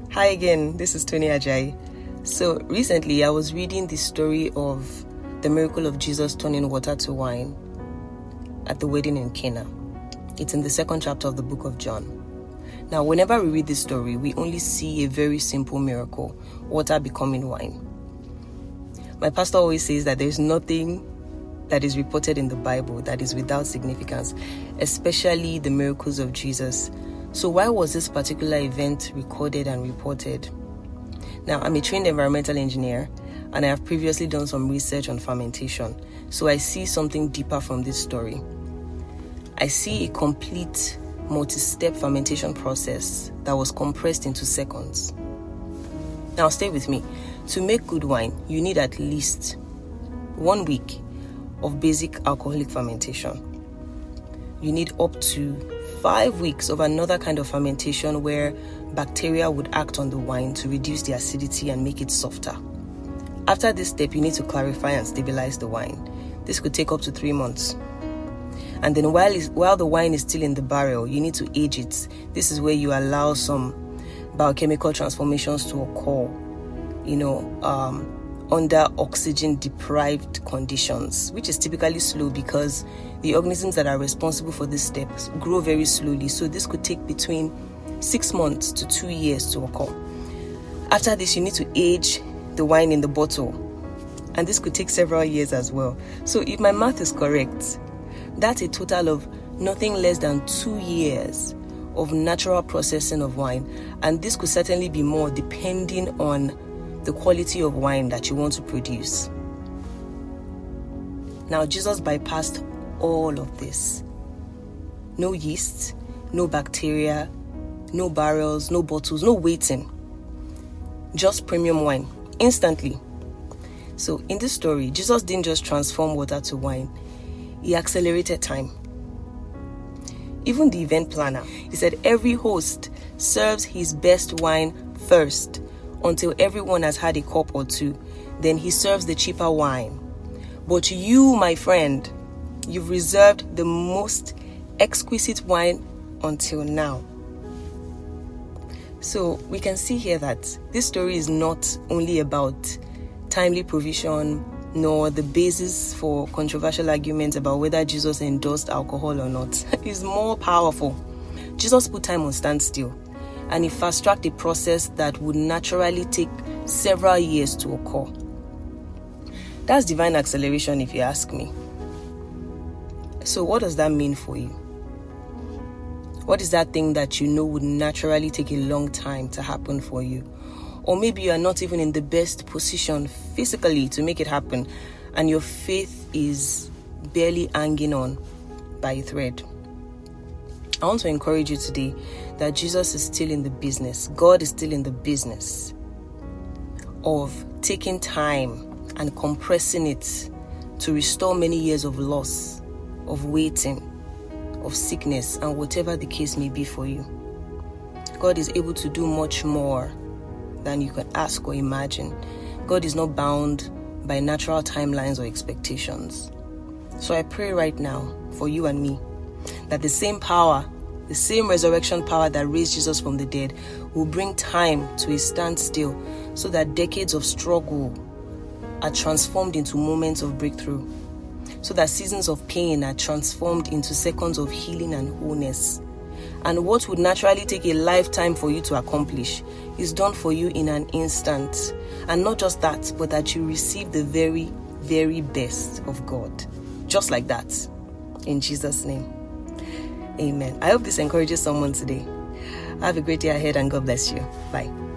Hi again, this is Tony Ajayi. So recently I was reading the story of the miracle of Jesus turning water to wine at the wedding in Cana. It's in the 2nd chapter of the book of John. Now, whenever we read this story, we only see a very simple miracle, water becoming wine. My pastor always says that there's nothing that is reported in the Bible that is without significance, especially the miracles of Jesus. So why was this particular event recorded and reported? Now, I'm a trained environmental engineer, and I have previously done some research on fermentation. So I see something deeper from this story. I see a complete multi-step fermentation process that was compressed into seconds. Now, stay with me. To make good wine, you need at least 1 week of basic alcoholic fermentation. You need up to 5 weeks of another kind of fermentation where bacteria would act on the wine to reduce the acidity and make it softer. After this step, you need to clarify and stabilize the wine. This could take up to 3 months. And then while the wine is still in the barrel, you need to age it. This is where you allow some biochemical transformations to occur, under oxygen-deprived conditions, which is typically slow because the organisms that are responsible for this step grow very slowly. So this could take between 6 months to 2 years to occur. After this, you need to age the wine in the bottle, and this could take several years as well. So if my math is correct, that's a total of nothing less than 2 years of natural processing of wine, and this could certainly be more depending on the quality of wine that you want to produce. Now, Jesus bypassed all of this. No yeast, no bacteria, no barrels, no bottles, no waiting. Just premium wine, instantly. So in this story, Jesus didn't just transform water to wine. He accelerated time. Even the event planner, he said every host serves his best wine first until everyone has had a cup or two. Then he serves the cheaper wine. But you, my friend, you've reserved the most exquisite wine until now. So we can see here that this story is not only about timely provision, nor the basis for controversial arguments about whether Jesus endorsed alcohol or not. It's more powerful. Jesus put time on standstill, and he fast-tracked a process that would naturally take several years to occur. That's divine acceleration, if you ask me. So what does that mean for you? What is that thing that you know would naturally take a long time to happen for you? Or maybe you are not even in the best position physically to make it happen, and your faith is barely hanging on by a thread. I want to encourage you today that Jesus is still in the business. God is still in the business of taking time and compressing it to restore many years of loss, of waiting, of sickness, and whatever the case may be for you. God is able to do much more than you can ask or imagine. God is not bound by natural timelines or expectations. So I pray right now for you and me that the same power, the same resurrection power that raised Jesus from the dead will bring time to a standstill so that decades of struggle are transformed into moments of breakthrough, so that seasons of pain are transformed into seconds of healing and wholeness. And what would naturally take a lifetime for you to accomplish is done for you in an instant. And not just that, but that you receive the very, very best of God. Just like that. In Jesus' name. Amen. I hope this encourages someone today. Have a great day ahead and God bless you. Bye.